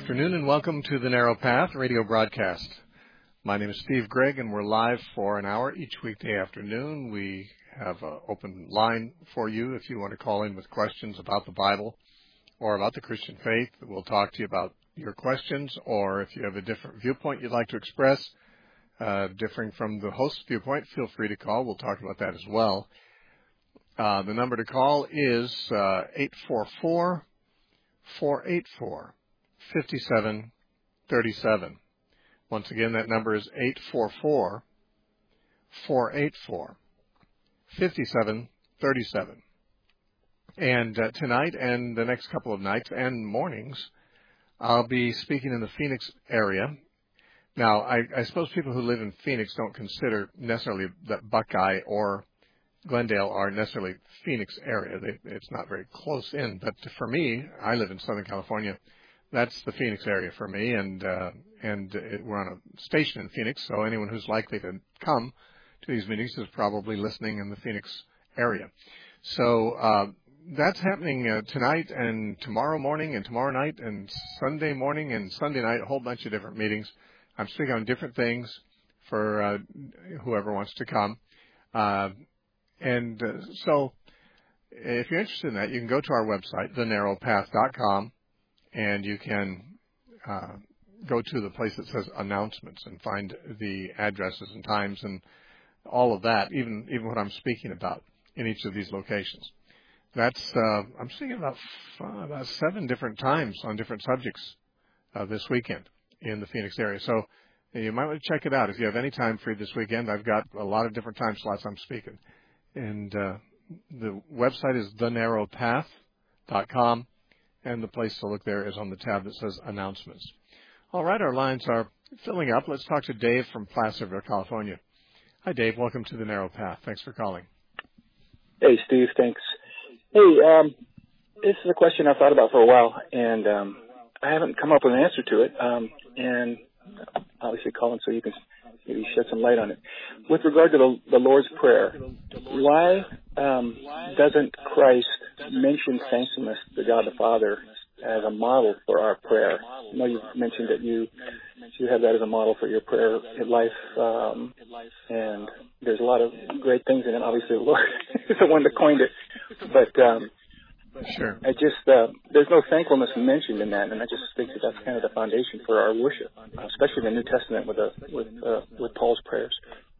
afternoon and welcome to the Narrow Path radio broadcast. My name is Steve Gregg and we're live for an hour each weekday afternoon. We have an open line for you if you want to call in with questions about the Bible or about the Christian faith. We'll talk to you about your questions, or if you have a different viewpoint you'd like to express, differing from the host's viewpoint, feel free to call. We'll talk about that as well. The number to call is 844-484-5737. Once again, that number is 844-484-5737. And tonight and the next couple of nights and mornings, I'll be speaking in the Phoenix area. Now, I suppose people who live in Phoenix don't consider necessarily that Buckeye or Glendale are necessarily Phoenix area. It's not very close in. But for me, I live in Southern California. That's the Phoenix area for me, and we're on a station in Phoenix, so anyone who's likely to come to these meetings is probably listening in the Phoenix area. So that's happening tonight and tomorrow morning and tomorrow night and Sunday morning and Sunday night, a whole bunch of different meetings. I'm speaking on different things for whoever wants to come. So if you're interested in that, you can go to our website, thenarrowpath.com, and you can go to the place that says announcements and find the addresses and times and all of that, even what I'm speaking about in each of these locations. That's I'm speaking about 7 different times on different subjects this weekend in the Phoenix area. So you might want to check it out. If you have any time free this weekend, I've got a lot of different time slots I'm speaking. And the website is thenarrowpath.com, and the place to look there is on the tab that says announcements. All right, our lines are filling up. Let's talk to Dave from Placerville, California. Hi, Dave. Welcome to the Narrow Path. Thanks for calling. Hey, Steve. Thanks. Hey, this is a question I've thought about for a while, and I haven't come up with an answer to it. And obviously calling so you can maybe shed some light on it. With regard to the Lord's Prayer, why doesn't Christ mention thankfulness to God the Father as a model for our prayer? I know you've mentioned that you have that as a model for your prayer life, and there's a lot of great things in it. Obviously, the Lord is the one that coined it, but sure. I just there's no thankfulness mentioned in that, and I just think that that's kind of the foundation for our worship, especially in the New Testament with Paul's prayers.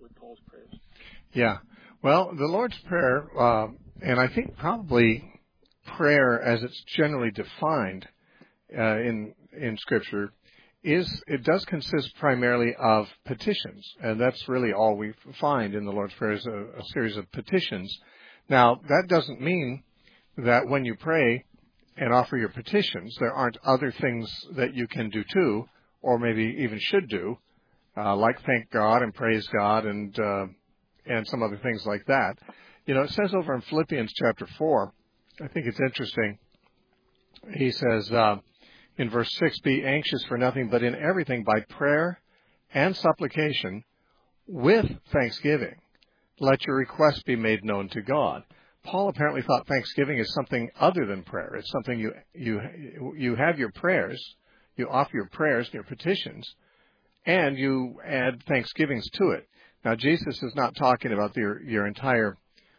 Yeah. Well, the Lord's Prayer, and I think probably prayer as it's generally defined in Scripture, it does consist primarily of petitions, and that's really all we find in the Lord's Prayer is a series of petitions. Now, that doesn't mean that when you pray and offer your petitions, there aren't other things that you can do too, or maybe even should do, like thank God and praise God and some other things like that. You know, it says over in Philippians chapter 4, I think it's interesting. He says in verse 6, be anxious for nothing, but in everything by prayer and supplication with thanksgiving, let your requests be made known to God. Paul apparently thought thanksgiving is something other than prayer. It's something you have your prayers, you offer your prayers and your petitions, and you add thanksgivings to it. Now, Jesus is not talking about your entire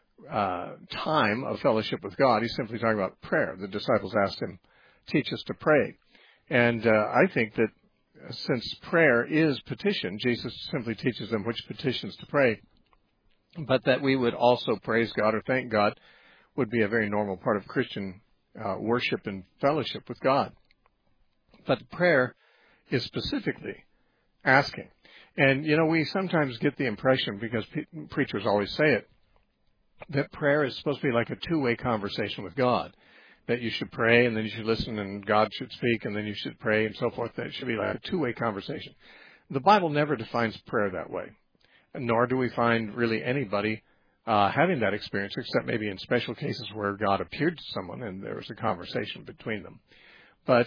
time of fellowship with God. He's simply talking about prayer. The disciples asked him, teach us to pray. And I think that since prayer is petition, Jesus simply teaches them which petitions to pray. But that we would also praise God or thank God would be a very normal part of Christian worship and fellowship with God. But prayer is specifically asking. And, you know, we sometimes get the impression, because preachers always say it, that prayer is supposed to be like a two-way conversation with God. That you should pray and then you should listen and God should speak and then you should pray and so forth. That it should be like a two-way conversation. The Bible never defines prayer that way. Nor do we find really anybody having that experience, except maybe in special cases where God appeared to someone and there was a conversation between them. But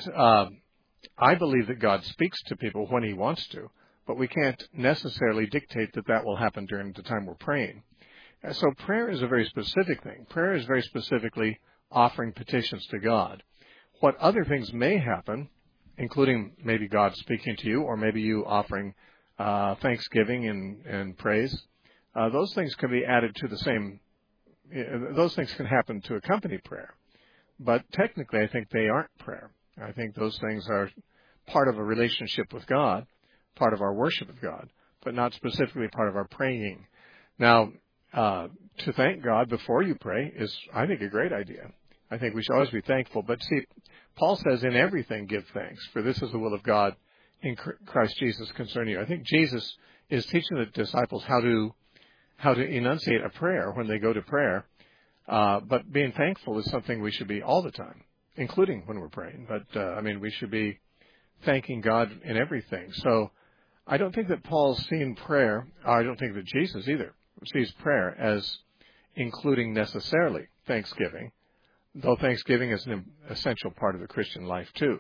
I believe that God speaks to people when he wants to, but we can't necessarily dictate that will happen during the time we're praying. So prayer is a very specific thing. Prayer is very specifically offering petitions to God. What other things may happen including maybe God speaking to you, or maybe you offering thanksgiving and praise. Those things can be added to the same. Those things can happen to accompany prayer, but technically, I think they aren't prayer. I think those things are part of a relationship with God, part of our worship of God, but not specifically part of our praying. Now, to thank God before you pray is, I think, a great idea. I think we should always be thankful. But see, Paul says, in everything give thanks, for this is the will of God in Christ Jesus concerning you. I think Jesus is teaching the disciples how to enunciate a prayer when they go to prayer. But being thankful is something we should be all the time, including when we're praying. But, we should be thanking God in everything. So I don't think that Paul's seen prayer, I don't think that Jesus either sees prayer as including necessarily thanksgiving, though thanksgiving is an essential part of the Christian life too.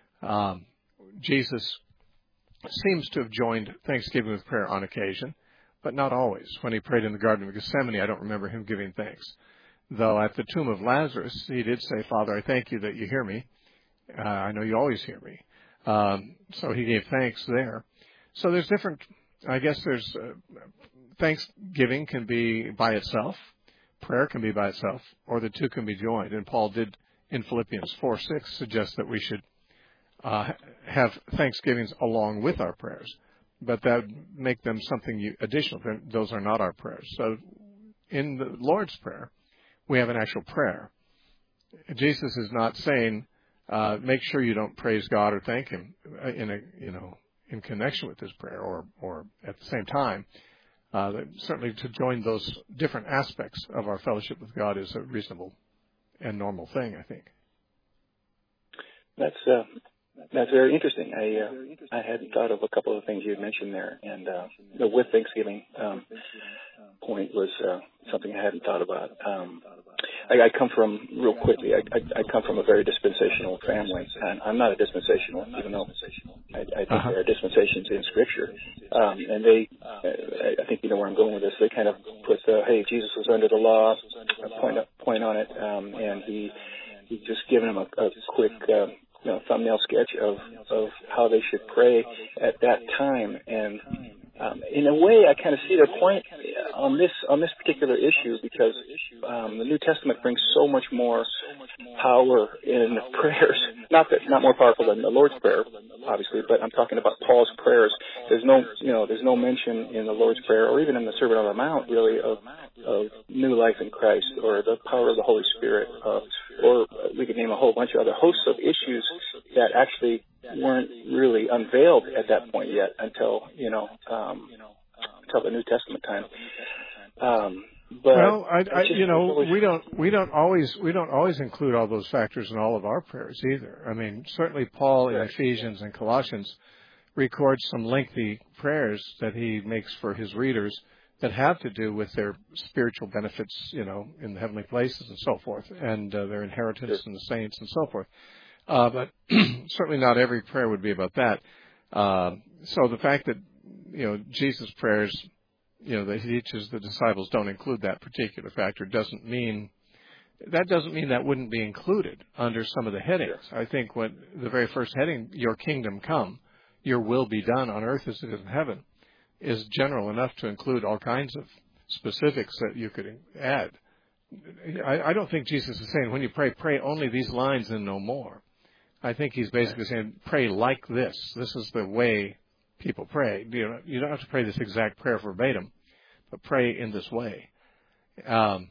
Jesus seems to have joined thanksgiving with prayer on occasion, but not always. When he prayed in the Garden of Gethsemane, I don't remember him giving thanks. Though at the tomb of Lazarus, he did say, Father, I thank you that you hear me. I know you always hear me. So he gave thanks there. So there's different, there's thanksgiving can be by itself, prayer can be by itself, or the two can be joined. And Paul did in Philippians 4:6 suggest that we should have thanksgivings along with our prayers, but that would make them something additional. Those are not our prayers. So in the Lord's Prayer, we have an actual prayer. Jesus is not saying, make sure you don't praise God or thank Him in connection with this prayer or at the same time. Certainly to join those different aspects of our fellowship with God is a reasonable and normal thing, I think. That's very interesting. I hadn't thought of a couple of things you had mentioned there, and the with Thanksgiving point was something I hadn't thought about. I come from, real quickly, I come from a very dispensational family, and I'm not a dispensational, even though I think there are dispensations in Scripture. And they, I think you know where I'm going with this, they kind of put hey, Jesus was under the law, point on it, and he just given them a quick thumbnail sketch of how they should pray at that time. And in a way, I kind of see their point on this particular issue, because the New Testament brings so much more power in prayers. Not more powerful than the Lord's Prayer, obviously, but I'm talking about Paul's prayers. There's no mention in the Lord's Prayer or even in the Sermon on the Mount, really, of new life in Christ or the power of the Holy Spirit, or we could name a whole bunch of other hosts of issues that actually weren't really unveiled at that point yet until the New Testament time. We don't always include all those factors in all of our prayers either. I mean, certainly Paul in Ephesians and Colossians records some lengthy prayers that he makes for his readers that have to do with their spiritual benefits, in the heavenly places and so forth, and their inheritance in the saints and so forth. But certainly not every prayer would be about that. So the fact that, Jesus' prayers, that he teaches the disciples don't include that particular factor doesn't mean that wouldn't be included under some of the headings. Sure. I think when the very first heading, your kingdom come, your will be done on earth as it is in heaven, is general enough to include all kinds of specifics that you could add. I don't think Jesus is saying when you pray only these lines and no more. I think he's basically saying pray like this. This is the way people pray. You don't have to pray this exact prayer verbatim, but pray in this way. Now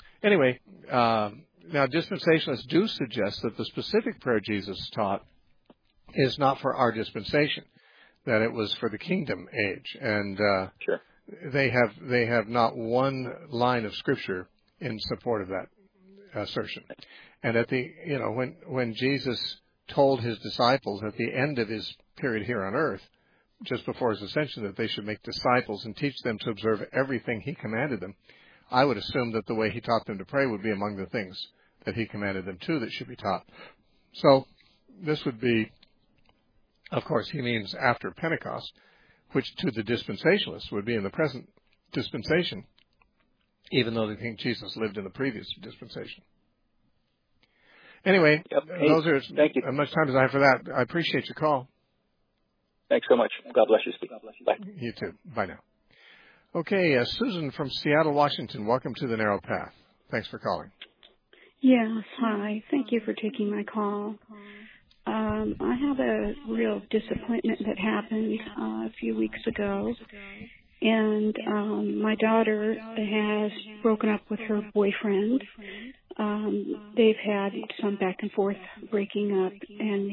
dispensationalists do suggest that the specific prayer Jesus taught is not for our dispensation, that it was for the kingdom age, and sure. They have not one line of Scripture in support of that assertion. And at the when Jesus told his disciples at the end of his period here on earth, just before his ascension, that they should make disciples and teach them to observe everything he commanded them, I would assume that the way he taught them to pray would be among the things that he commanded them to that should be taught. So this would be, of course, he means after Pentecost, which to the dispensationalists would be in the present dispensation, even though they think Jesus lived in the previous dispensation. Anyway, Yep. Hey, those are thank you. as much time as I have for that. I appreciate your call. Thanks so much. God bless you, Steve. Bye. You too. Bye now. Okay, Susan from Seattle, Washington. Welcome to the Narrow Path. Thanks for calling. Yes, hi. Thank you for taking my call. I have a real disappointment that happened a few weeks ago, and my daughter has broken up with her boyfriend. They've had some back and forth breaking up, and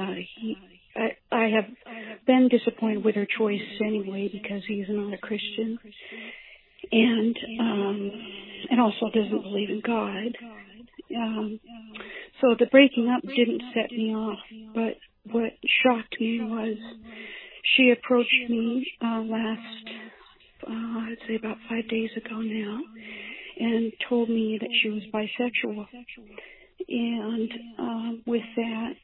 I have been disappointed with her choice anyway because he's not a Christian, and also doesn't believe in God. So the breaking up didn't set me off, but what shocked me was she approached me I'd say about 5 days ago now, and told me that she was bisexual. And with that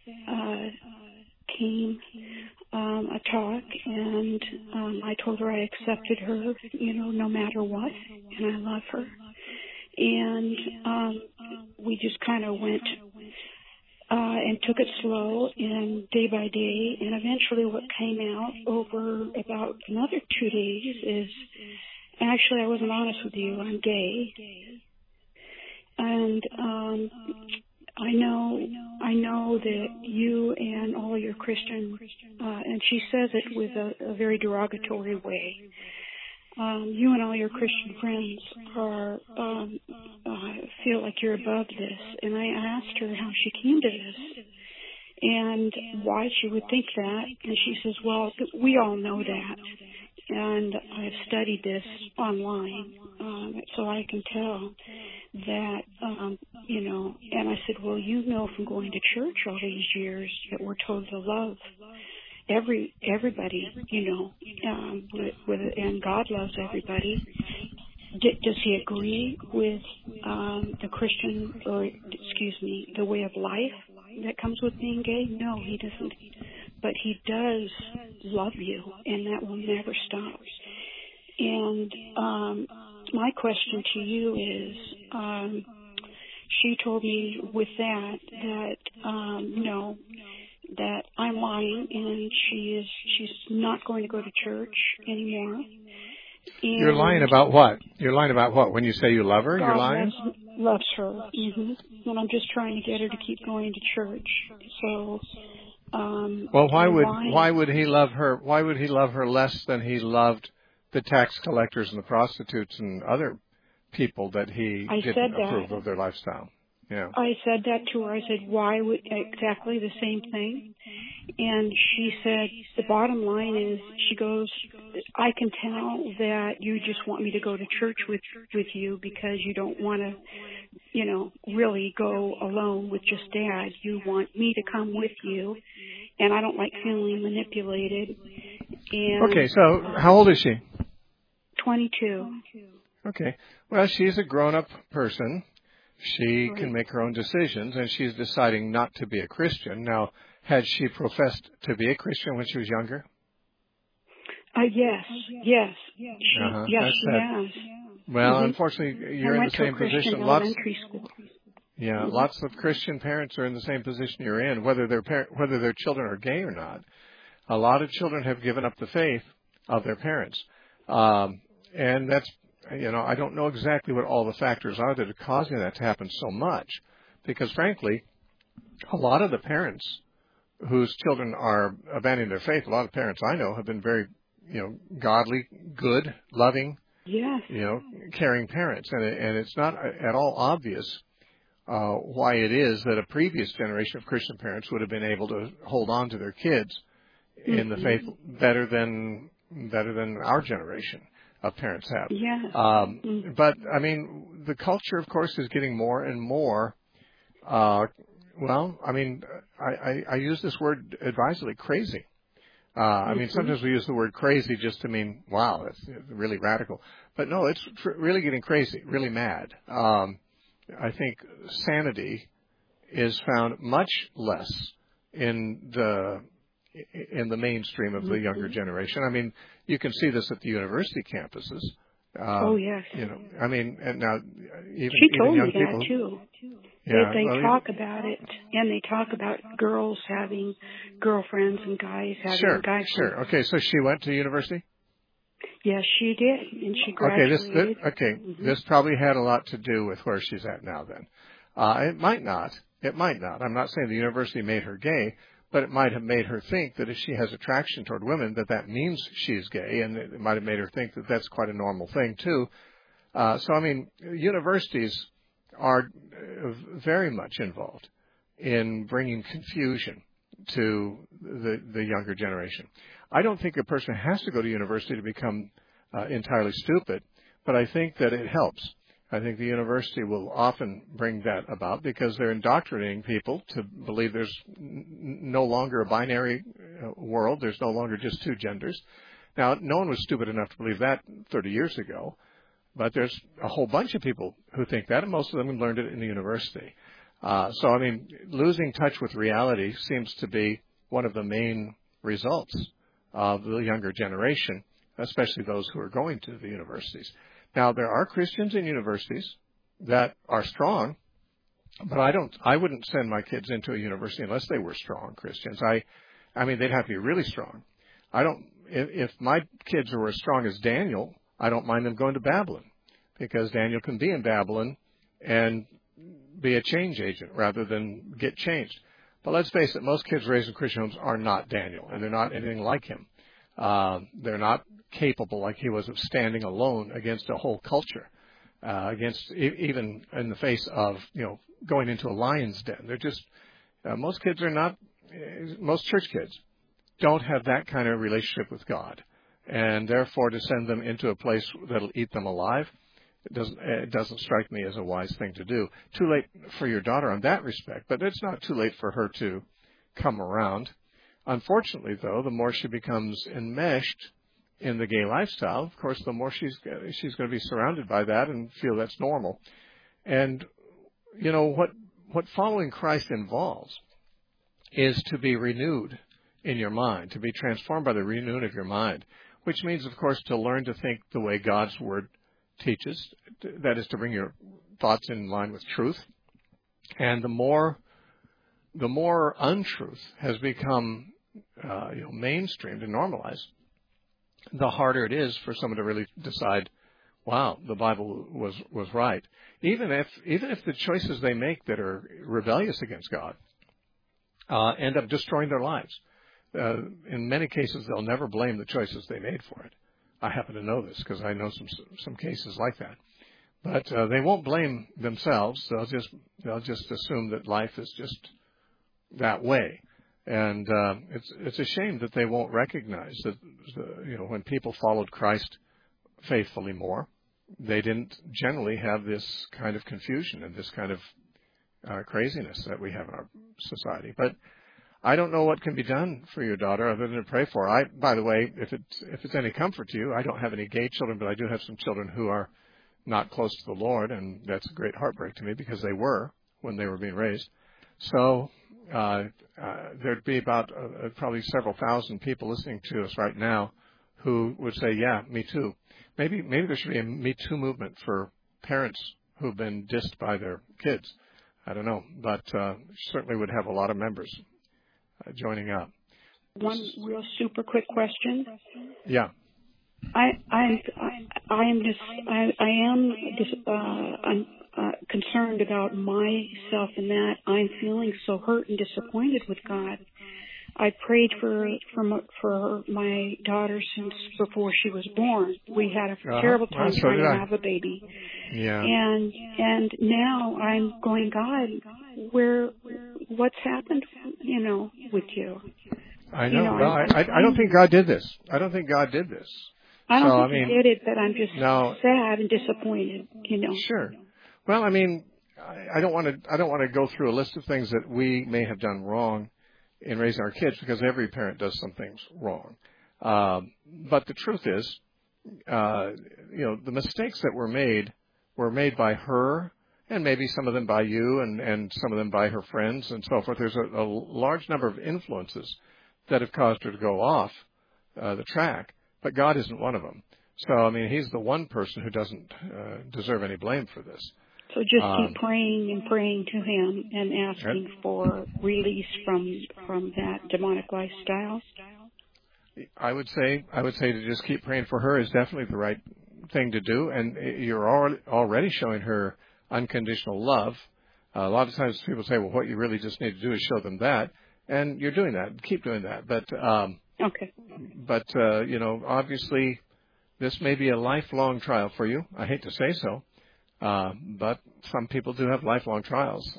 came a talk, and I told her I accepted her, no matter what, and I love her. And we just kind of went and took it slow and day by day. And eventually what came out over about another 2 days is, actually, I wasn't honest with you, I'm gay. And I know that you and all your Christian, and she says it with a very derogatory way, you and all your Christian friends are feel like you're above this. And I asked her how she came to this and why she would think that. And she says, well, we all know that. And I've studied this online, so I can tell that, and I said, well, from going to church all these years that we're told to love everybody, and God loves everybody. Does he agree with the Christian, the way of life that comes with being gay? No, he doesn't. But he does love you, and that will never stop. And my question to you is, she told me with that that I'm lying, and she's not going to go to church anymore. And you're lying about what? You're lying about what? When you say you love her, God you're lying? Loves her. Mm-hmm. And I'm just trying to get her to keep going to church. So, well, why would he love her? Why would he love her less than he loved the tax collectors and the prostitutes and other people that he didn't approve of their lifestyle? Yeah. I said that to her. I said, why would exactly the same thing? And she said, the bottom line is, she goes, I can tell that you just want me to go to church with you because you don't want to, really go alone with just Dad. You want me to come with you, and I don't like feeling manipulated. And, okay, so how old is she? 22. Okay. Well, she's a grown-up person. She can make her own decisions, and she's deciding not to be a Christian. Now, had she professed to be a Christian when she was younger? Yes. She has. Well, unfortunately, you're in the same position. Lots of Christian parents are in the same position you're in, whether their children are gay or not. A lot of children have given up the faith of their parents, and that's. I don't know exactly what all the factors are that are causing that to happen so much, because frankly, a lot of the parents whose children are abandoning their faith, a lot of parents I know have been very, godly, good, loving, caring parents, and it's not at all obvious why it is that a previous generation of Christian parents would have been able to hold on to their kids in the faith better than our generation of parents have. But, the culture, of course, is getting more and more, I use this word advisedly, crazy. Sometimes we use the word crazy just to mean, wow, that's really radical. But no, it's really getting crazy, really mad. I think sanity is found much less in the mainstream of the younger generation. You can see this at the university campuses. Oh yes. I mean, and now even she told young me people, that too. Yeah, They talk about it, and they talk about girls having girlfriends and guys having guy friends. Sure. Okay, so she went to university? Yes, she did, and she graduated. This probably had a lot to do with where she's at now then. It might not. I'm not saying the university made her gay, but it might have made her think that if she has attraction toward women, that means she's gay, and it might have made her think that that's quite a normal thing too. So, I mean, universities are very much involved in bringing confusion to the younger generation. I don't think a person has to go to university to become entirely stupid, but I think that it helps. I think the university will often bring that about because they're indoctrinating people to believe there's no longer a binary world. There's no longer just two genders. Now, no one was stupid enough to believe that 30 years ago. But there's a whole bunch of people who think that, and most of them learned it in the university. So, I mean, losing touch with reality seems to be one of the main results of the younger generation, especially those who are going to the universities. Now, there are Christians in universities that are strong, but I wouldn't send my kids into a university unless they were strong Christians. I mean, they'd have to be really strong. If my kids were as strong as Daniel, I don't mind them going to Babylon because Daniel can be in Babylon and be a change agent rather than get changed. But let's face it, most kids raised in Christian homes are not Daniel, and they're not anything like him. They're not capable like he was of standing alone against a whole culture, even in the face of, going into a lion's den. They're just, most kids are not, most church kids don't have that kind of relationship with God. And therefore, to send them into a place that'll eat them alive, it doesn't strike me as a wise thing to do. Too late for your daughter on that respect, but it's not too late for her to come around. Unfortunately, though, the more she becomes enmeshed in the gay lifestyle, of course, the more she's going to be surrounded by that and feel that's normal. And what following Christ involves is to be renewed in your mind, to be transformed by the renewing of your mind. Which means, of course, to learn to think the way God's Word teaches. That is to bring your thoughts in line with truth. And the more untruth has become mainstreamed and normalized, the harder it is for someone to really decide, wow, the Bible was right. Even if the choices they make that are rebellious against God end up destroying their lives. In many cases, they'll never blame the choices they made for it. I happen to know this because I know some cases like that. But they won't blame themselves. They'll just assume that life is just that way. And it's a shame that they won't recognize that when people followed Christ faithfully more, they didn't generally have this kind of confusion and this kind of craziness that we have in our society. But I don't know what can be done for your daughter other than to pray for her. By the way, if it's any comfort to you, I don't have any gay children, but I do have some children who are not close to the Lord, and that's a great heartbreak to me because they were when they were being raised. So there'd be about probably several thousand people listening to us right now who would say, yeah, me too. Maybe there should be a Me Too movement for parents who've been dissed by their kids. I don't know, but certainly would have a lot of members joining up. One real super quick question. Yeah. I'm concerned about myself in that I'm feeling so hurt and disappointed with God. I prayed for my daughter since before she was born. We had a terrible time trying to have a baby. Yeah. And now I'm going, God, what's happened, with you? I know. I don't think God did this. I don't think He did it, but I'm just sad and disappointed, Sure. Well, I mean, I don't want to go through a list of things that we may have done wrong in raising our kids because every parent does some things wrong. But the truth is, the mistakes that were made by her, and maybe some of them by you, and some of them by her friends and so forth. There's a large number of influences that have caused her to go off the track, but God isn't one of them. So, I mean, he's the one person who doesn't deserve any blame for this. So just keep praying and praying to him and asking for release from that demonic lifestyle. I would say to just keep praying for her is definitely the right thing to do, and you're already showing her unconditional love. A lot of times people say, well, what you really just need to do is show them that, and you're doing that. Keep doing that. But okay. But obviously, this may be a lifelong trial for you. I hate to say so, but some people do have lifelong trials.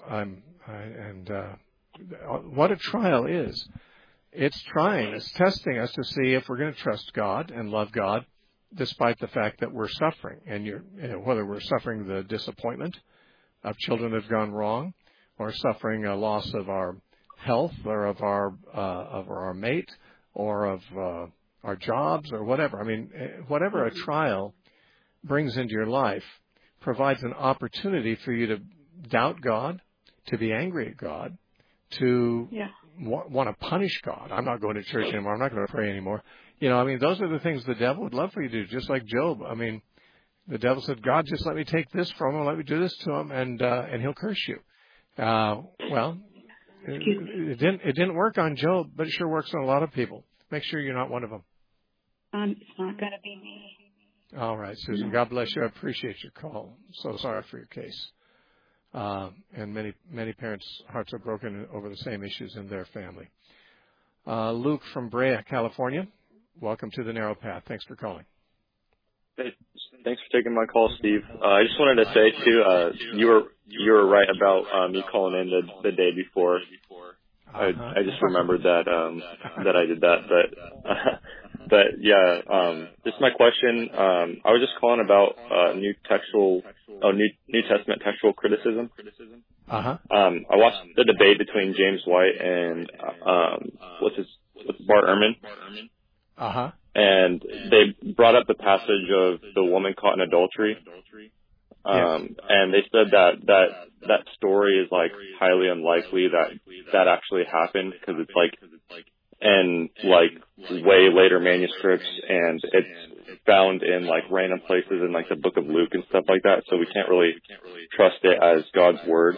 What a trial is. It's testing us to see if we're going to trust God and love God, despite the fact that we're suffering, and whether we're suffering the disappointment of children that have gone wrong, or suffering a loss of our health, or of our mate, or of our jobs, or whatever. I mean, whatever a trial brings into your life provides an opportunity for you to doubt God, to be angry at God, to want to punish God. I'm not going to church anymore. I'm not going to pray anymore. Those are the things the devil would love for you to do, just like Job. I mean, the devil said, God, just let me take this from him, let me do this to him, and he'll curse you. It didn't work on Job, but it sure works on a lot of people. Make sure you're not one of them. It's not going to be me. All right, Susan. No. God bless you. I appreciate your call. So sorry for your case. And many parents' hearts are broken over the same issues in their family. Luke from Brea, California. Welcome to the Narrow Path. Thanks for calling. Hey, thanks for taking my call, Steve. I just wanted to say too, you were right about me calling in the day before. I just remembered that I did that, but yeah, just my question. I was just calling about New Testament textual criticism. I watched the debate between James White and what's Bart Ehrman. And they brought up the passage of the woman caught in adultery. And they said that story is like highly unlikely that actually happened, because it's like in like way later manuscripts, and it's found in like random places in like the book of Luke and stuff like that. So we can't really trust it as God's word.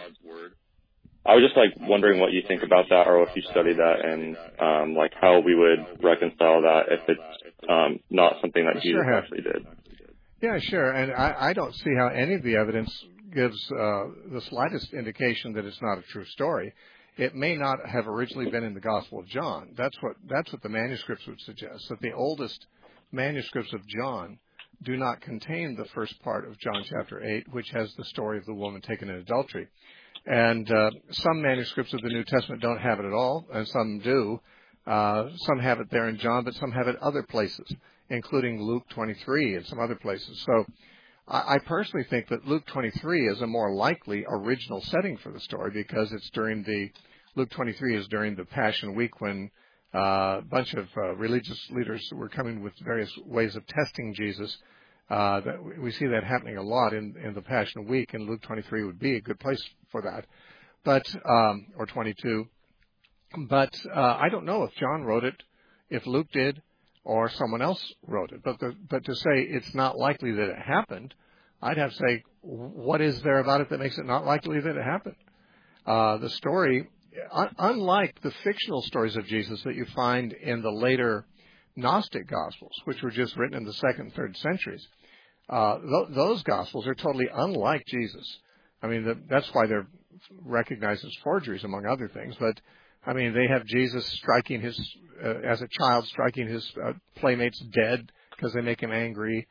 I was just like wondering what you think about that, or if you study that, and like how we would reconcile that if it's not something that Jesus actually did. Yeah, sure. And I don't see how any of the evidence gives the slightest indication that it's not a true story. It may not have originally been in the Gospel of John. That's what the manuscripts would suggest, that the oldest manuscripts of John do not contain the first part of John chapter 8, which has the story of the woman taken in adultery. And some manuscripts of the New Testament don't have it at all, and some do. Some have it there in John, but some have it other places, including Luke 23 and some other places. So I personally think that Luke 23 is a more likely original setting for the story, because it's Luke 23 is during the Passion Week, when a bunch of religious leaders were coming with various ways of testing Jesus. That we see that happening a lot in the Passion Week, and Luke 23 would be a good place for that. But or 22. But I don't know if John wrote it, if Luke did, or someone else wrote it. But to say it's not likely that it happened, I'd have to say, what is there about it that makes it not likely that it happened? The story, unlike the fictional stories of Jesus that you find in the later Gnostic Gospels, which were just written in the 2nd and 3rd centuries, those Gospels are totally unlike Jesus. I mean, that's why they're recognized as forgeries, among other things. But I mean, they have Jesus striking as a child, striking his playmates dead because they make him angry.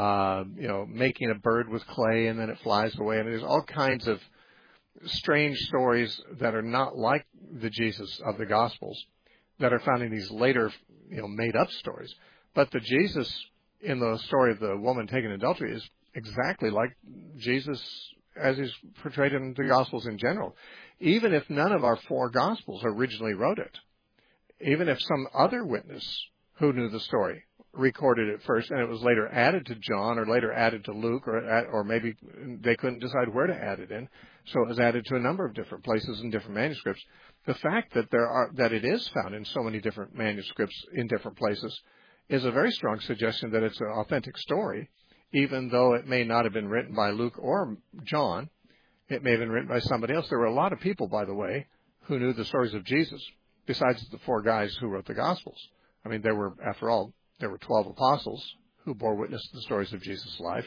Making a bird with clay and then it flies away. And there's all kinds of strange stories that are not like the Jesus of the Gospels that are found in these later, made up stories. But the Jesus in the story of the woman taken in adultery is exactly like Jesus as he's portrayed in the Gospels in general. Even if none of our 4 Gospels originally wrote it, even if some other witness who knew the story recorded it first and it was later added to John or later added to Luke, or maybe they couldn't decide where to add it in, so it was added to a number of different places in different manuscripts. The fact that it is found in so many different manuscripts in different places is a very strong suggestion that it's an authentic story, even though it may not have been written by Luke or John. It may have been written by somebody else. There were a lot of people, by the way, who knew the stories of Jesus, besides the 4 guys who wrote the Gospels. I mean, after all, there were 12 apostles who bore witness to the stories of Jesus' life.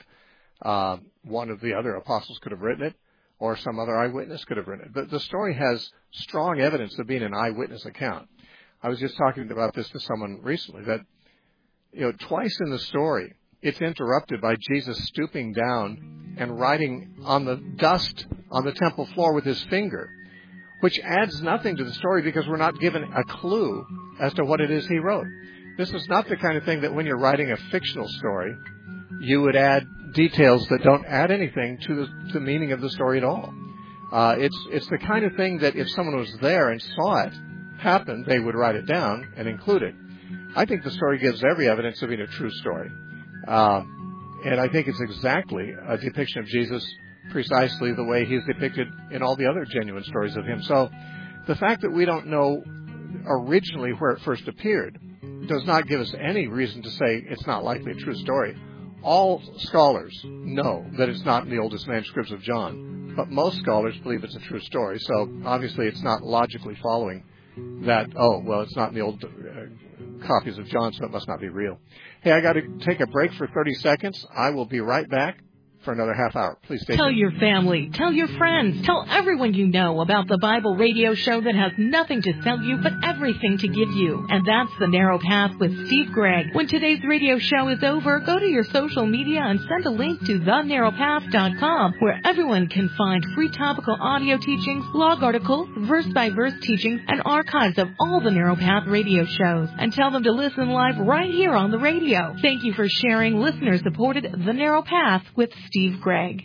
One of the other apostles could have written it, or some other eyewitness could have written it. But the story has strong evidence of being an eyewitness account. I was just talking about this to someone recently, that twice in the story, it's interrupted by Jesus stooping down and writing on the dust on the temple floor with his finger, which adds nothing to the story because we're not given a clue as to what it is he wrote. This is not the kind of thing that when you're writing a fictional story, you would add details that don't add anything to the meaning of the story at all. It's the kind of thing that if someone was there and saw it happen, they would write it down and include it. I think the story gives every evidence of being a true story. And I think it's exactly a depiction of Jesus precisely the way he's depicted in all the other genuine stories of him. So the fact that we don't know originally where it first appeared does not give us any reason to say it's not likely a true story. All scholars know that it's not in the oldest manuscripts of John, but most scholars believe it's a true story. So obviously it's not logically following that, it's not in the old copies of John, so it must not be real. Hey, I got to take a break for 30 seconds. I will be right back for another half hour. Please stay tuned. Tell your family, tell your friends, tell everyone you know about the Bible radio show that has nothing to sell you but everything to give you. And that's The Narrow Path with Steve Gregg. When today's radio show is over, go to your social media and send a link to thenarrowpath.com, where everyone can find free topical audio teachings, blog articles, verse-by-verse teachings, and archives of all the Narrow Path radio shows. And tell them to listen live right here on the radio. Thank you for sharing listener-supported The Narrow Path with Steve Gregg.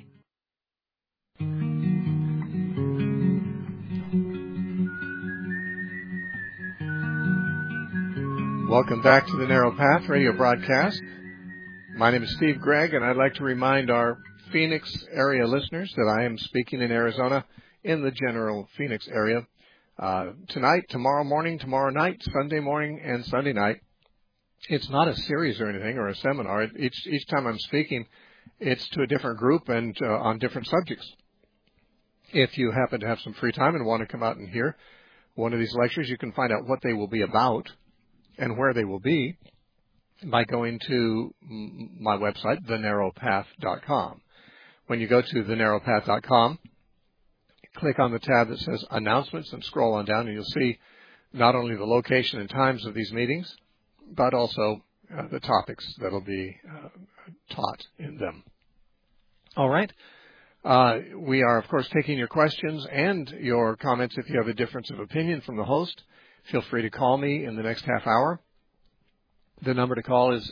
Welcome back to the Narrow Path radio broadcast. My name is Steve Gregg, and I'd like to remind our Phoenix area listeners that I am speaking in Arizona in the general Phoenix area tonight, tomorrow morning, tomorrow night, Sunday morning, and Sunday night. It's not a series or anything or a seminar. Each time I'm speaking, it's to a different group and on different subjects. If you happen to have some free time and want to come out and hear one of these lectures, you can find out what they will be about and where they will be by going to my website, thenarrowpath.com. When you go to thenarrowpath.com, click on the tab that says Announcements and scroll on down, and you'll see not only the location and times of these meetings, but also the topics that will be taught in them. All right. We are, of course, taking your questions and your comments. If you have a difference of opinion from the host, feel free to call me in the next half hour. The number to call is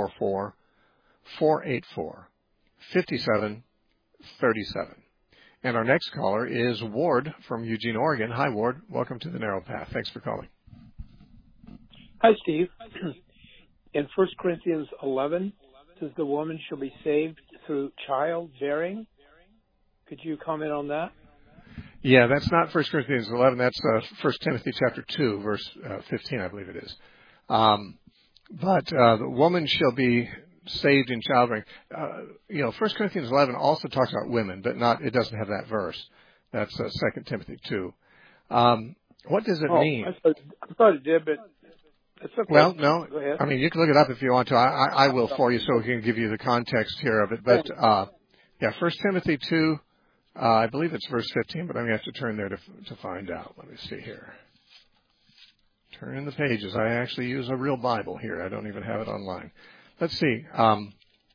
844-484-5737. And our next caller is Ward from Eugene, Oregon. Hi, Ward. Welcome to the Narrow Path. Thanks for calling. Hi, Steve. In 1 Corinthians 11, says the woman shall be saved through childbearing. Could you comment on that? Yeah, that's not 1 Corinthians 11. That's 1 Timothy chapter 2, verse 15, I believe it is. But the woman shall be saved in childbearing. 1 Corinthians 11 also talks about women, but it doesn't have that verse. That's 2 Timothy 2. What does it mean? I thought it did, but it's okay. Well, no. Go ahead. I mean, you can look it up if you want to. I will for you so we can give you the context here of it. But, 1 Timothy 2, I believe it's verse 15, but I'm going to have to turn there to find out. Let me see here. Turn the pages. I actually use a real Bible here. I don't even have it online. Let's see. 1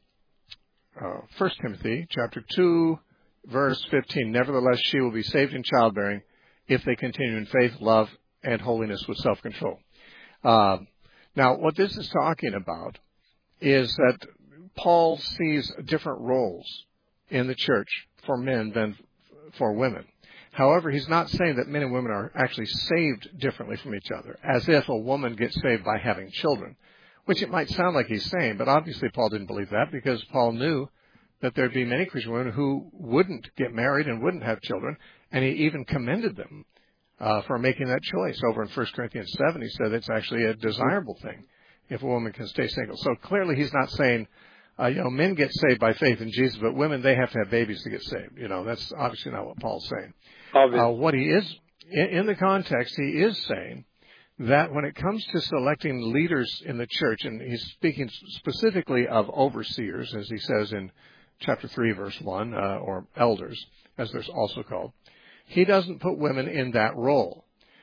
Timothy chapter 2, verse 15. Nevertheless, she will be saved in childbearing if they continue in faith, love, and holiness with self-control. Now, what this is talking about is that Paul sees different roles in the church for men than for women. However, he's not saying that men and women are actually saved differently from each other, as if a woman gets saved by having children, which it might sound like he's saying, but obviously Paul didn't believe that because Paul knew that there'd be many Christian women who wouldn't get married and wouldn't have children, and he even commended them for making that choice. Over in 1 Corinthians 7, he said it's actually a desirable thing if a woman can stay single. So clearly he's not saying, men get saved by faith in Jesus, but women, they have to have babies to get saved. That's obviously not what Paul's saying. What he is, in the context, he is saying that when it comes to selecting leaders in the church, and he's speaking specifically of overseers, as he says in chapter 3, verse 1, or elders, as they're also called, he doesn't put women in that role.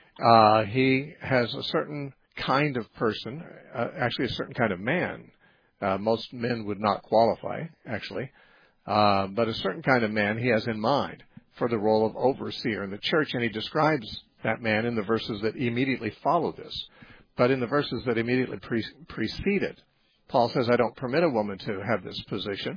He has a certain kind of person, actually a certain kind of man. Most men would not qualify, actually, but a certain kind of man he has in mind for the role of overseer in the church, and he describes that man in the verses that immediately follow this. But in the verses that immediately precede it, Paul says, I don't permit a woman to have this position.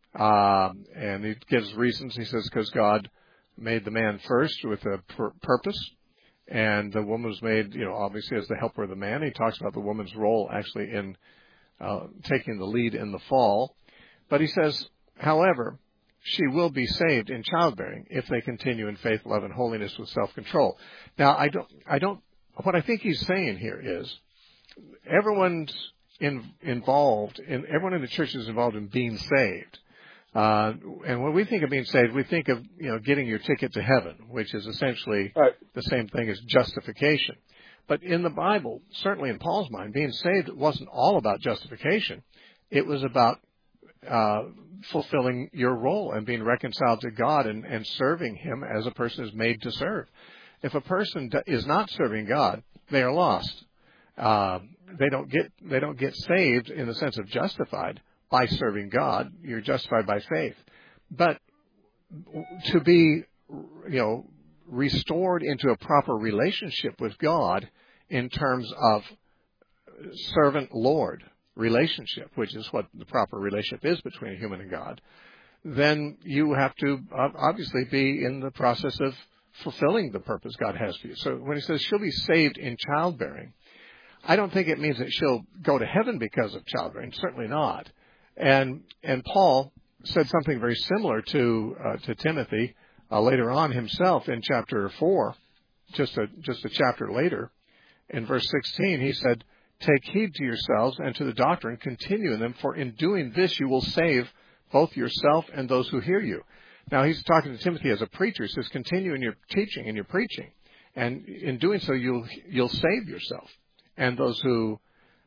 And he gives reasons. He says, because God made the man first with a purpose, and the woman was made, obviously as the helper of the man. He talks about the woman's role actually in taking the lead in the fall. But he says, however, she will be saved in childbearing if they continue in faith, love, and holiness with self-control. Now, what I think he's saying here is everyone's involved, everyone in the church is involved in being saved. And when we think of being saved, we think of, getting your ticket to heaven, which is essentially the same thing as justification. But in the Bible, certainly in Paul's mind, being saved wasn't all about justification. It was about fulfilling your role and being reconciled to God and serving Him as a person is made to serve. If a person is not serving God, they are lost. They don't get saved in the sense of justified by serving God. You're justified by faith. But to be, restored into a proper relationship with God in terms of servant-Lord relationship, which is what the proper relationship is between a human and God, then you have to obviously be in the process of fulfilling the purpose God has for you. So when he says she'll be saved in childbearing, I don't think it means that she'll go to heaven because of childbearing. Certainly not. And Paul said something very similar to Timothy later on himself in chapter 4, just a chapter later. In verse 16, he said, "Take heed to yourselves and to the doctrine, continue in them, for in doing this you will save both yourself and those who hear you." Now, he's talking to Timothy as a preacher. He says, continue in your teaching and your preaching. And in doing so, you'll save yourself and those who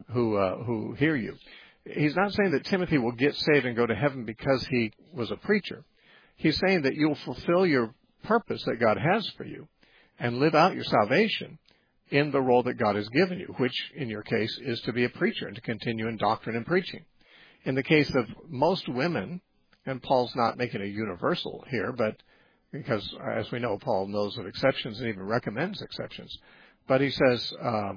hear you. He's not saying that Timothy will get saved and go to heaven because he was a preacher. He's saying that you'll fulfill your purpose that God has for you and live out your salvation in the role that God has given you, which in your case is to be a preacher and to continue in doctrine and preaching. In the case of most women, and Paul's not making a universal here, but because, as we know, Paul knows of exceptions and even recommends exceptions. But he says,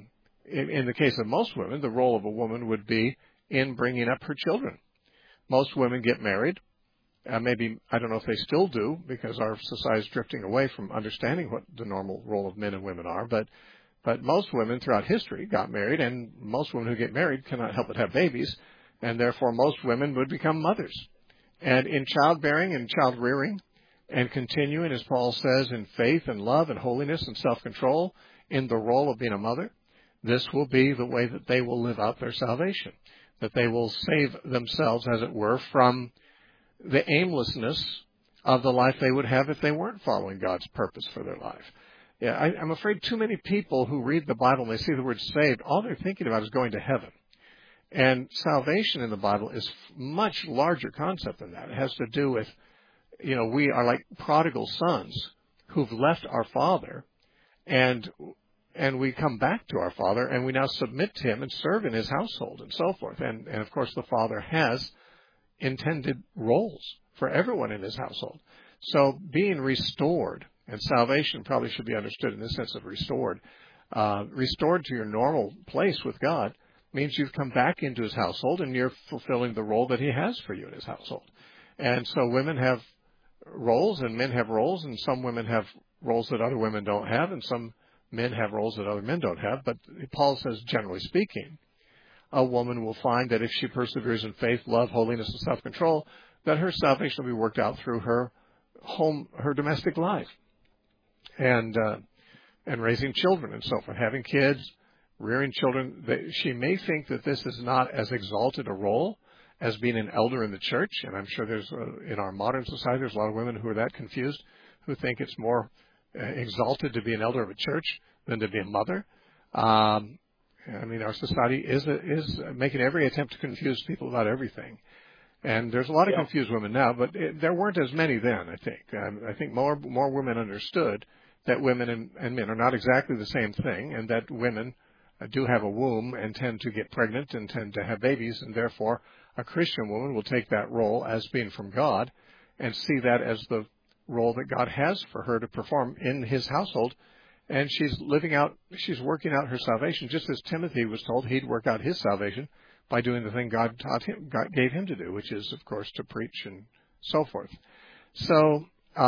in the case of most women, the role of a woman would be in bringing up her children. Most women get married. Maybe, I don't know if they still do, because our society is drifting away from understanding what the normal role of men and women are. But most women throughout history got married, and most women who get married cannot help but have babies, and therefore most women would become mothers. And in childbearing and child rearing, and continuing, as Paul says, in faith and love and holiness and self-control in the role of being a mother, this will be the way that they will live out their salvation, that they will save themselves, as it were, from the aimlessness of the life they would have if they weren't following God's purpose for their life. Yeah, I'm afraid too many people who read the Bible and they see the word saved, all they're thinking about is going to heaven. And salvation in the Bible is a much larger concept than that. It has to do with, we are like prodigal sons who've left our Father, and we come back to our Father, and we now submit to Him and serve in His household and so forth. And of course, the Father has intended roles for everyone in His household. So being restored, and salvation probably should be understood in the sense of restored to your normal place with God, means you've come back into His household and you're fulfilling the role that He has for you in His household. And so women have roles and men have roles, and some women have roles that other women don't have, and some men have roles that other men don't have. But Paul says, generally speaking, a woman will find that if she perseveres in faith, love, holiness, and self-control, that her salvation will be worked out through her home, her domestic life, and raising children and so forth, having kids, rearing children. She may think that this is not as exalted a role as being an elder in the church, and I'm sure there's in our modern society there's a lot of women who are that confused, who think it's more exalted to be an elder of a church than to be a mother. I mean, our society is making every attempt to confuse people about everything. And there's a lot of confused women now, but there weren't as many then, I think. I think more women understood that women and men are not exactly the same thing, and that women do have a womb and tend to get pregnant and tend to have babies, and therefore a Christian woman will take that role as being from God and see that as the role that God has for her to perform in his household. And she's working out her salvation, just as Timothy was told he'd work out his salvation by doing the thing God gave him to do, which is, of course, to preach and so forth. So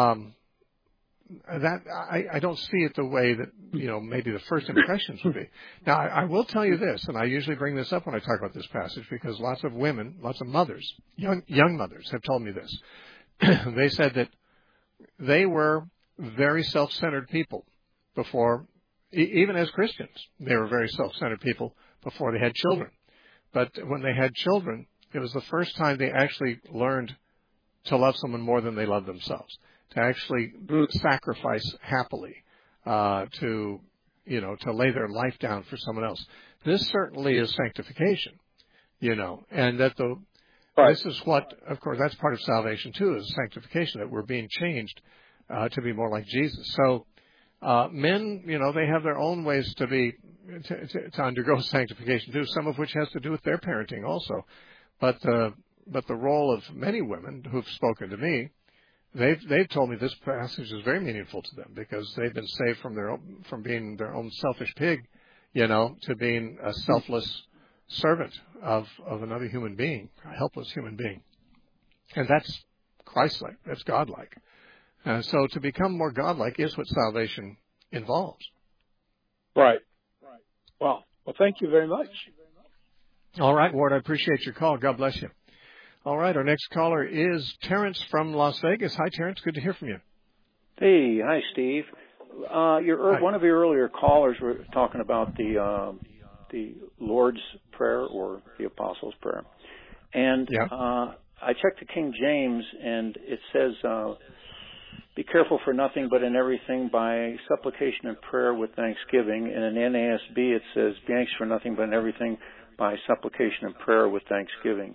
that I don't see it the way that, maybe the first impressions would be. Now, I will tell you this, and I usually bring this up when I talk about this passage, because lots of mothers, young mothers, have told me this. They said that they were very self-centered people before, even as Christians, they were very self-centered people before they had children. But when they had children, it was the first time they actually learned to love someone more than they loved themselves, to actually sacrifice happily, to lay their life down for someone else. This certainly is sanctification, and that this is what, of course, that's part of salvation too, is sanctification, that we're being changed to be more like Jesus. So men, they have their own ways to undergo sanctification too, some of which has to do with their parenting also. But the role of many women who've spoken to me, they've told me this passage is very meaningful to them, because they've been saved from being their own selfish pig, to being a selfless servant of another human being, a helpless human being. And that's Christ-like, that's God-like. So to become more God-like is what salvation involves. Right. Well, thank you very much. All right, Ward, I appreciate your call. God bless you. All right, our next caller is Terrence from Las Vegas. Hi, Terrence. Good to hear from you. Hey, hi, Steve. One of your earlier callers were talking about the Lord's Prayer or the Apostles' Prayer. And I checked the King James, and it says, be careful for nothing but in everything by supplication and prayer with thanksgiving. And in NASB it says, be anxious for nothing but in everything by supplication and prayer with thanksgiving.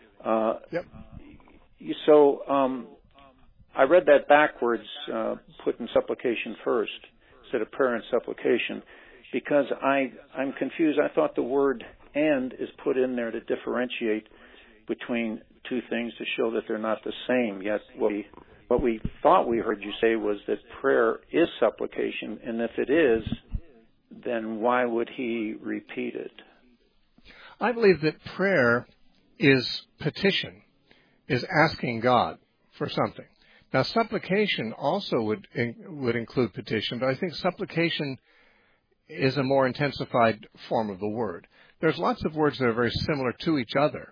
So I read that backwards, putting supplication first instead of prayer and supplication, because I'm confused. I thought the word "and" is put in there to differentiate between two things, to show that they're not the same. Yet what we thought we heard you say was that prayer is supplication, and if it is, then why would he repeat it? I believe that prayer is petition, is asking God for something. Now, supplication also would include petition, but I think supplication is a more intensified form of the word. There's lots of words that are very similar to each other,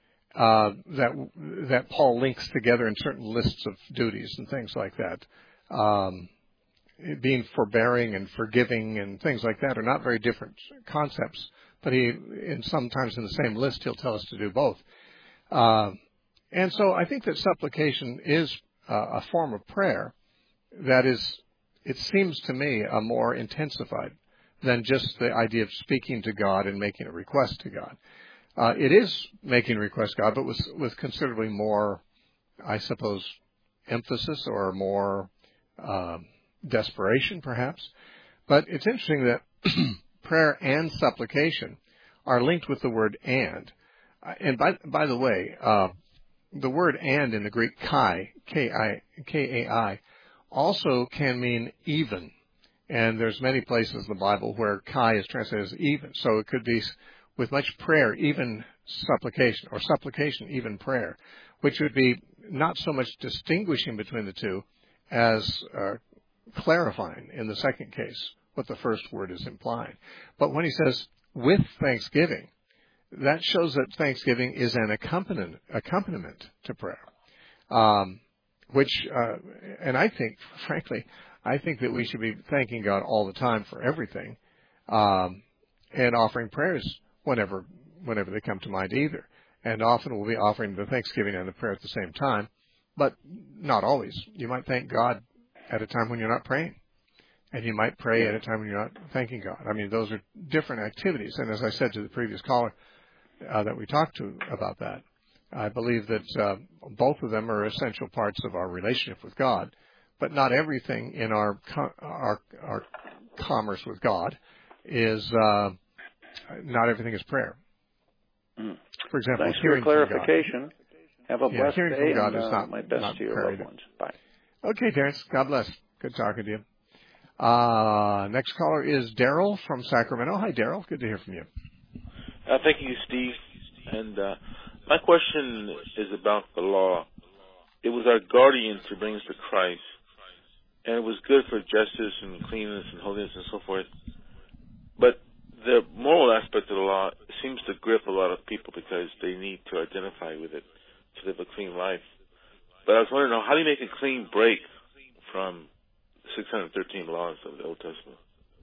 that Paul links together in certain lists of duties and things like that. Being forbearing and forgiving and things like that are not very different concepts, but sometimes in the same list he'll tell us to do both. And so I think that supplication is a form of prayer that is, it seems to me, a more intensified than just the idea of speaking to God and making a request to God. It is making a request to God, but with considerably more, I suppose, emphasis or more desperation, perhaps. But it's interesting that prayer and supplication are linked with the word "and." And by the way, the word "and" in the Greek kai, K-A-I, also can mean even. And there's many places in the Bible where kai is translated as even. So it could be with much prayer, even supplication, or supplication, even prayer, which would be not so much distinguishing between the two as clarifying in the second case what the first word is implying. But when he says with thanksgiving, that shows that thanksgiving is an accompaniment to prayer, and I think, frankly, that we should be thanking God all the time for everything, and offering prayers whenever they come to mind either. And often we'll be offering the thanksgiving and the prayer at the same time, but not always. You might thank God at a time when you're not praying, and you might pray at a time when you're not thanking God. I mean, those are different activities. And as I said to the previous caller that we talked to about that, I believe that both of them are essential parts of our relationship with God, but not everything in our commerce with God is not everything is prayer. For example, thanks for clarification. Have a blessed hearing day. Hearing from God and, is not my best not to your loved ones. Bye. Okay, Terrence. God bless. Good talking to you. Next caller is Daryl from Sacramento. Hi, Daryl. Good to hear from you. Thank you, Steve. And my question is about the law. It was our guardian to bring us to Christ, and it was good for justice and cleanness and holiness and so forth. But the moral aspect of the law seems to grip a lot of people because they need to identify with it to live a clean life. But I was wondering, how do you make a clean break from 613 laws of the Old Testament?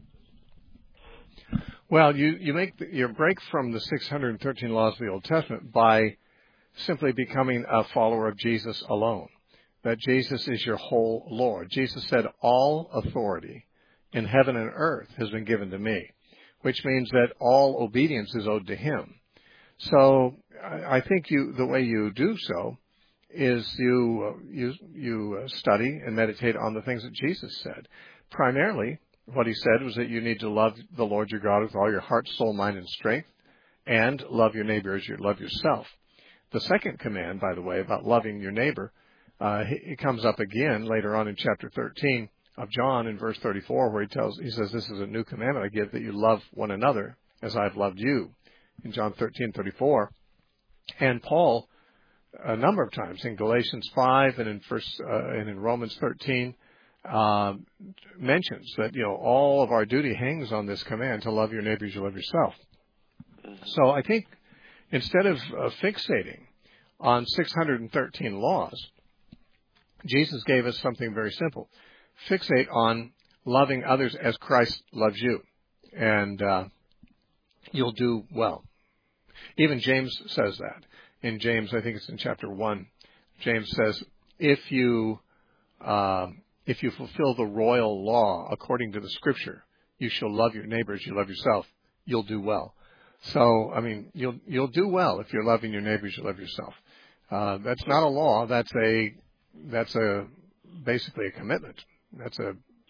Well, you make your break from the 613 laws of the Old Testament by simply becoming a follower of Jesus alone, that Jesus is your whole Lord. Jesus said, all authority in heaven and earth has been given to me, which means that all obedience is owed to him. So I think the way you do so is you study and meditate on the things that Jesus said. Primarily, what he said was that you need to love the Lord your God with all your heart, soul, mind, and strength, and love your neighbor as you love yourself. The second command, by the way, about loving your neighbor, it comes up again later on in chapter 13 of John in verse 34, where he says, this is a new commandment I give, that you love one another as I've loved you, in John 13:34. And Paul, a number of times in Galatians 5 and in Romans 13, mentions that, all of our duty hangs on this command to love your neighbor as you love yourself. So I think instead of fixating on 613 laws, Jesus gave us something very simple. Fixate on loving others as Christ loves you, and you'll do well. Even James says that. In James, I think it's in chapter 1, James says, if you fulfill the royal law according to the Scripture, you shall love your neighbor as you love yourself, you'll do well. So, I mean, you'll do well if you're loving your neighbor as you love yourself. That's not a law. That's basically a commitment. That's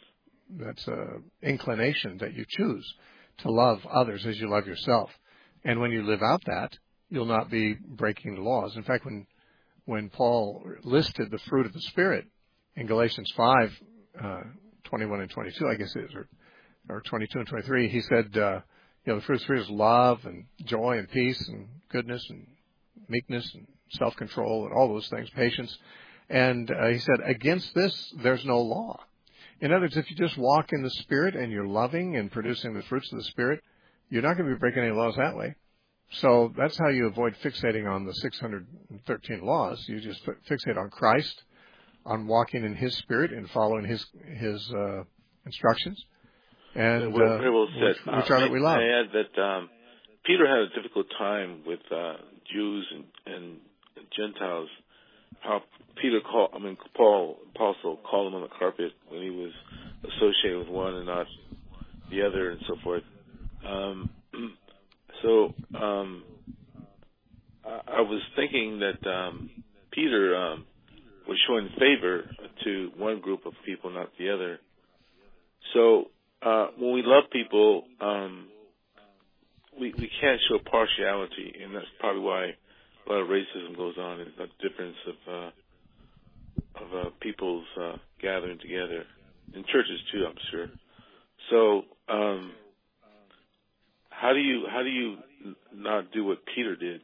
a inclination that you choose to love others as you love yourself. And when you live out that, you'll not be breaking the laws. In fact, when Paul listed the fruit of the Spirit in Galatians 5, 21 and 22, I guess it is, or 22 and 23, he said, the fruit of the Spirit is love and joy and peace and goodness and meekness and self-control and all those things, patience. And he said, against this, there's no law. In other words, if you just walk in the Spirit and you're loving and producing the fruits of the Spirit, you're not going to be breaking any laws that way. So that's how you avoid fixating on the 613 laws. You just fixate on Christ, on walking in His Spirit and following His instructions. And which are that we love. I add that Peter had a difficult time with Jews and Gentiles. How Paul also called him on the carpet when he was associated with one and not the other, and so forth. I was thinking that Peter was showing favor to one group of people, not the other. So when we love people, we can't show partiality, and that's probably why a lot of racism goes on. It's not difference of people's gathering together in churches too, I'm sure. So how do you not do what Peter did?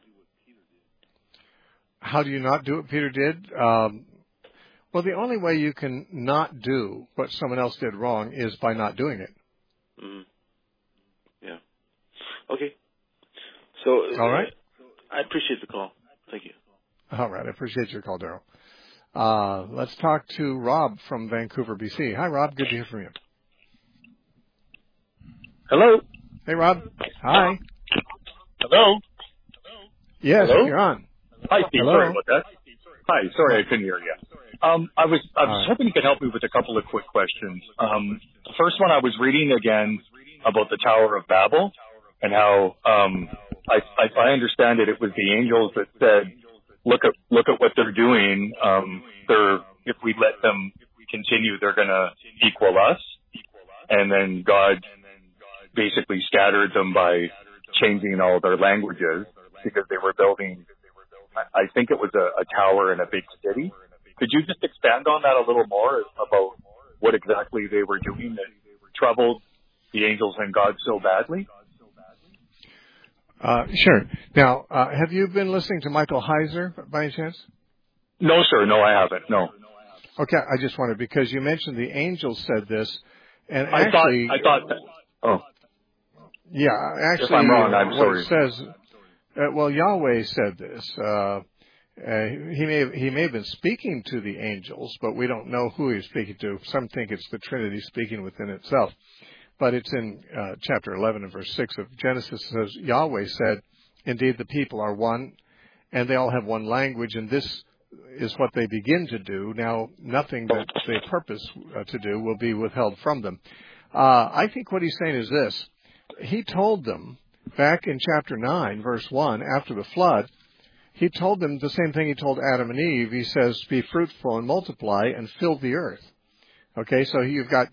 How do you not do what Peter did? Well, the only way you can not do what someone else did wrong is by not doing it. Mm-hmm. Yeah. Okay. So, all right. I appreciate the call. Thank you. All right. I appreciate your call, Daryl. Let's talk to Rob from Vancouver, BC. Hi, Rob. Good to hear from you. Hello. Hey, Rob. Hi. Hello. Yes, Hello? You're on. Hi, Steve. Hello? Sorry about that. Hi. Sorry, I couldn't hear you. I was hoping you could help me with a couple of quick questions. The first one, I was reading again about the Tower of Babel and how I understand it was the angels that said, look at what they're doing. If we let them continue, they're going to equal us. And then God basically scattered them by changing all their languages because they were building, I think it was a tower in a big city. Could you just expand on that a little more about what exactly they were doing that troubled the angels and God so badly? Sure. Now, have you been listening to Michael Heiser by any chance? No, sir. No, I haven't. No. Okay. I just wondered because you mentioned the angels said this, and I thought that. Oh. Yeah. Actually, if I'm wrong, I'm what sorry. It says, Yahweh said this. He may have been speaking to the angels, but we don't know who he's speaking to. Some think it's the Trinity speaking within itself. But it's in chapter 11 and verse 6 of Genesis. It says, Yahweh said, indeed the people are one, and they all have one language, and this is what they begin to do. Now, nothing that they purpose to do will be withheld from them. I think what he's saying is this. He told them, back in chapter 9, verse 1, after the flood, he told them the same thing he told Adam and Eve. He says, be fruitful and multiply and fill the earth. Okay, so you've got,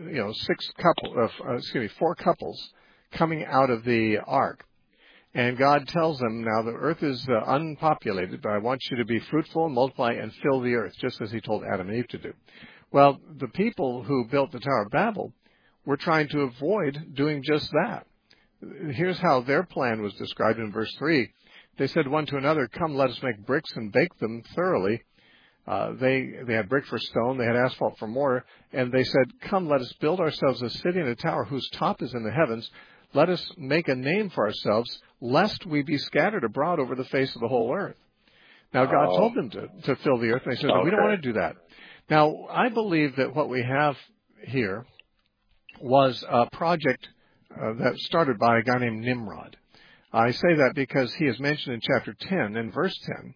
four couples coming out of the ark. And God tells them, now the earth is unpopulated, but I want you to be fruitful and multiply and fill the earth, just as he told Adam and Eve to do. Well, the people who built the Tower of Babel were trying to avoid doing just that. Here's how their plan was described in verse 3. They said one to another, come, let us make bricks and bake them thoroughly. They had brick for stone, they had asphalt for mortar, and they said, come, let us build ourselves a city and a tower whose top is in the heavens. Let us make a name for ourselves, lest we be scattered abroad over the face of the whole earth. Now, God told them to fill the earth, and they said, we don't want to do that. Now, I believe that what we have here was a project that started by a guy named Nimrod. I say that because he is mentioned in chapter 10, in verse 10.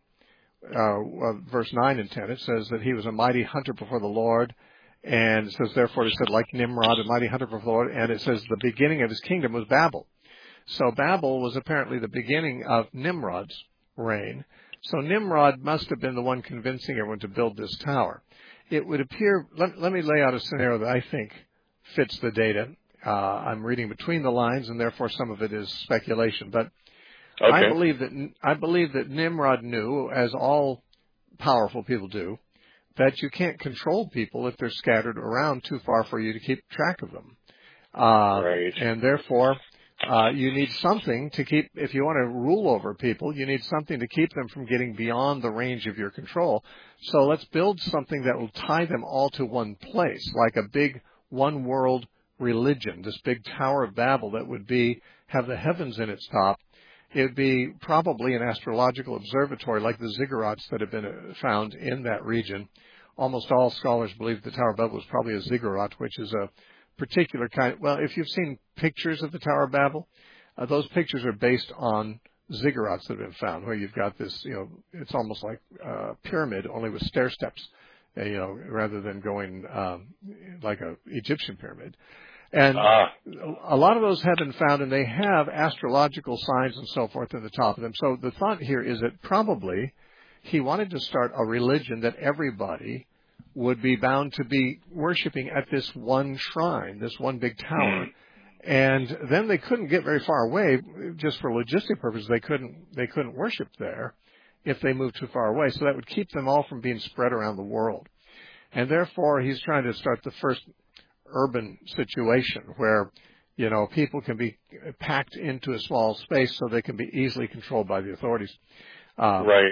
Verse 9 and 10, it says that he was a mighty hunter before the Lord, and it says, therefore, it said, like Nimrod, a mighty hunter before the Lord, and it says the beginning of his kingdom was Babel. So Babel was apparently the beginning of Nimrod's reign. So Nimrod must have been the one convincing everyone to build this tower. It would appear, let me lay out a scenario that I think fits the data. I'm reading between the lines, and therefore some of it is speculation, but okay. I believe that Nimrod knew, as all powerful people do, that you can't control people if they're scattered around too far for you to keep track of them. Right. And therefore, you need something to keep, if you want to rule over people, you need something to keep them from getting beyond the range of your control. So let's build something that will tie them all to one place, like a big one world religion, this big Tower of Babel that would have the heavens in its top. It would be probably an astrological observatory like the ziggurats that have been found in that region. Almost all scholars believe the Tower of Babel was probably a ziggurat, which is a particular kind. Well, if you've seen pictures of the Tower of Babel, those pictures are based on ziggurats that have been found, where you've got this, it's almost like a pyramid, only with stair steps, rather than going like a Egyptian pyramid. And a lot of those have been found, and they have astrological signs and so forth at the top of them. So the thought here is that probably he wanted to start a religion that everybody would be bound to be worshiping at this one shrine, this one big tower. And then they couldn't get very far away, just for logistic purposes. They couldn't worship there if they moved too far away. So that would keep them all from being spread around the world. And therefore, he's trying to start the first urban situation where, people can be packed into a small space so they can be easily controlled by the authorities. Right.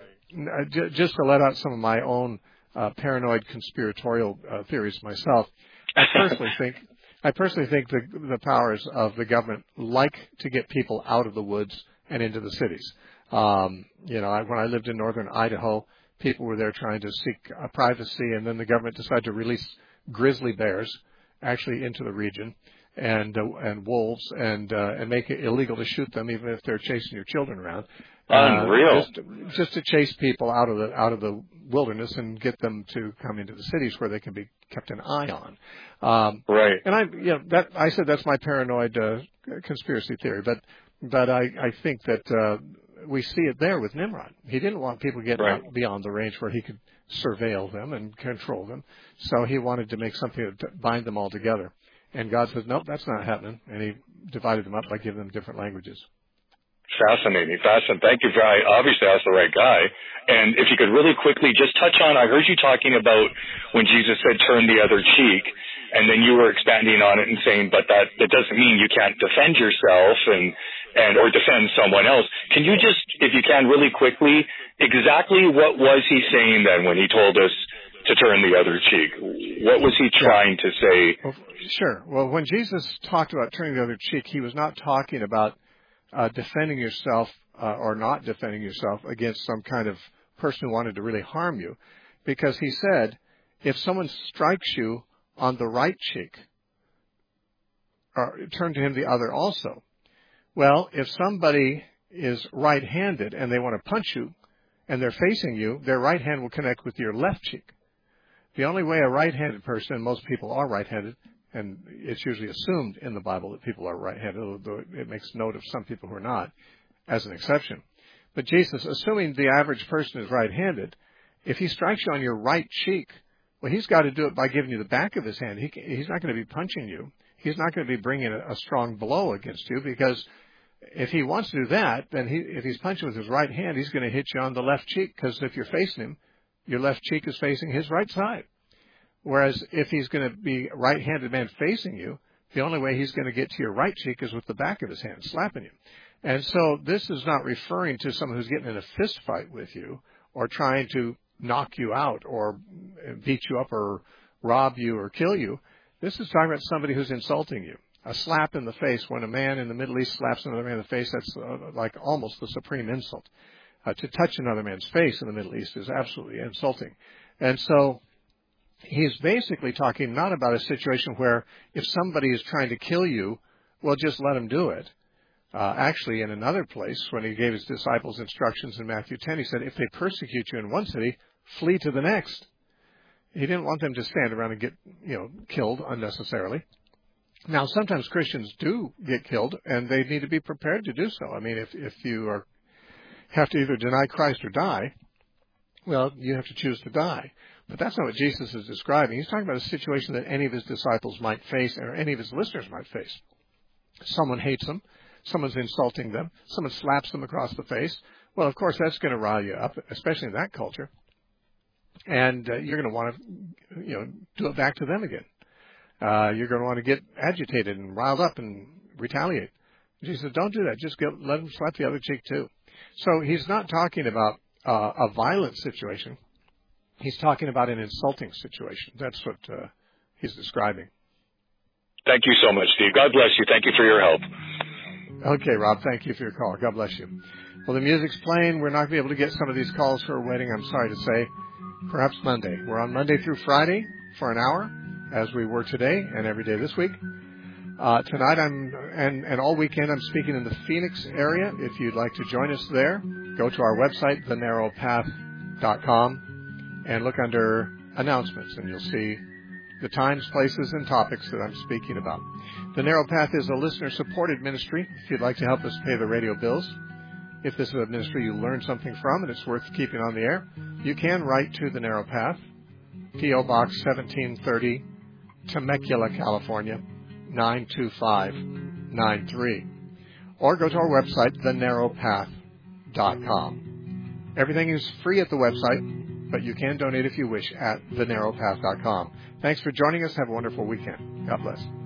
Just to let out some of my own paranoid conspiratorial theories myself, I personally think the powers of the government like to get people out of the woods and into the cities. When I lived in northern Idaho, people were there trying to seek privacy, and then the government decided to release grizzly bears actually into the region. and wolves, and make it illegal to shoot them even if they're chasing your children around. Unreal. Just to chase people out of the wilderness and get them to come into the cities where they can be kept an eye on. Right. And I said that's my paranoid conspiracy theory, but I think that we see it there with Nimrod. He didn't want people getting out beyond the range where he could surveil them and control them, so he wanted to make something to bind them all together. And God says, nope, that's not happening, and he divided them up by giving them different languages. Fascinating. Thank you. I obviously asked the right guy. And if you could really quickly just touch on, I heard you talking about when Jesus said, turn the other cheek, and then you were expanding on it and saying, but that doesn't mean you can't defend yourself or defend someone else. Can you just, if you can really quickly, exactly what was he saying then when he told us to turn the other cheek? What was he trying to say? Well, sure. Well, when Jesus talked about turning the other cheek, he was not talking about defending yourself or not defending yourself against some kind of person who wanted to really harm you, because he said, if someone strikes you on the right cheek, turn to him the other also. Well, if somebody is right-handed and they want to punch you and they're facing you, their right hand will connect with your left cheek. The only way a right-handed person, and most people are right-handed, and it's usually assumed in the Bible that people are right-handed, although it makes note of some people who are not, as an exception. But Jesus, assuming the average person is right-handed, if he strikes you on your right cheek, well, he's got to do it by giving you the back of his hand. He's not going to be punching you. He's not going to be bringing a strong blow against you, because if he wants to do that, then if he's punching with his right hand, he's going to hit you on the left cheek, because if you're facing him, your left cheek is facing his right side. Whereas if he's going to be a right-handed man facing you, the only way he's going to get to your right cheek is with the back of his hand, slapping you. And so this is not referring to someone who's getting in a fist fight with you or trying to knock you out or beat you up or rob you or kill you. This is talking about somebody who's insulting you. A slap in the face, when a man in the Middle East slaps another man in the face, that's like almost the supreme insult. To touch another man's face in the Middle East is absolutely insulting. And so he's basically talking not about a situation where if somebody is trying to kill you, well, just let him do it. Actually, in another place, when he gave his disciples instructions in Matthew 10, he said, if they persecute you in one city, flee to the next. He didn't want them to stand around and get, killed unnecessarily. Now, sometimes Christians do get killed, and they need to be prepared to do so. I mean, if you have to either deny Christ or die, well, you have to choose to die. But that's not what Jesus is describing. He's talking about a situation that any of his disciples might face, or any of his listeners might face. Someone hates them. Someone's insulting them. Someone slaps them across the face. Well, of course, that's going to rile you up, especially in that culture. And you're going to want to, do it back to them again. You're going to want to get agitated and riled up and retaliate. Jesus says, don't do that. Just let him slap the other cheek too. So he's not talking about a violent situation. He's talking about an insulting situation. That's what he's describing. Thank you so much, Steve. God bless you. Thank you for your help. Okay, Rob, thank you for your call. God bless you. Well, the music's playing. We're not going to be able to get some of these calls who are waiting, I'm sorry to say. Perhaps Monday. We're on Monday through Friday for an hour, as we were today and every day this week. Tonight and all weekend I'm speaking in the Phoenix area. If you'd like to join us there, go to our website, thenarrowpath.com, and look under announcements, and you'll see the times, places, and topics that I'm speaking about. The Narrow Path is a listener-supported ministry. If you'd like to help us pay the radio bills, if this is a ministry you learn something from and it's worth keeping on the air, you can write to The Narrow Path, P.O. Box 1730, Temecula, California, 92593. Or go to our website, thenarrowpath.com. Everything is free at the website, but you can donate if you wish at thenarrowpath.com. Thanks for joining us. Have a wonderful weekend. God bless.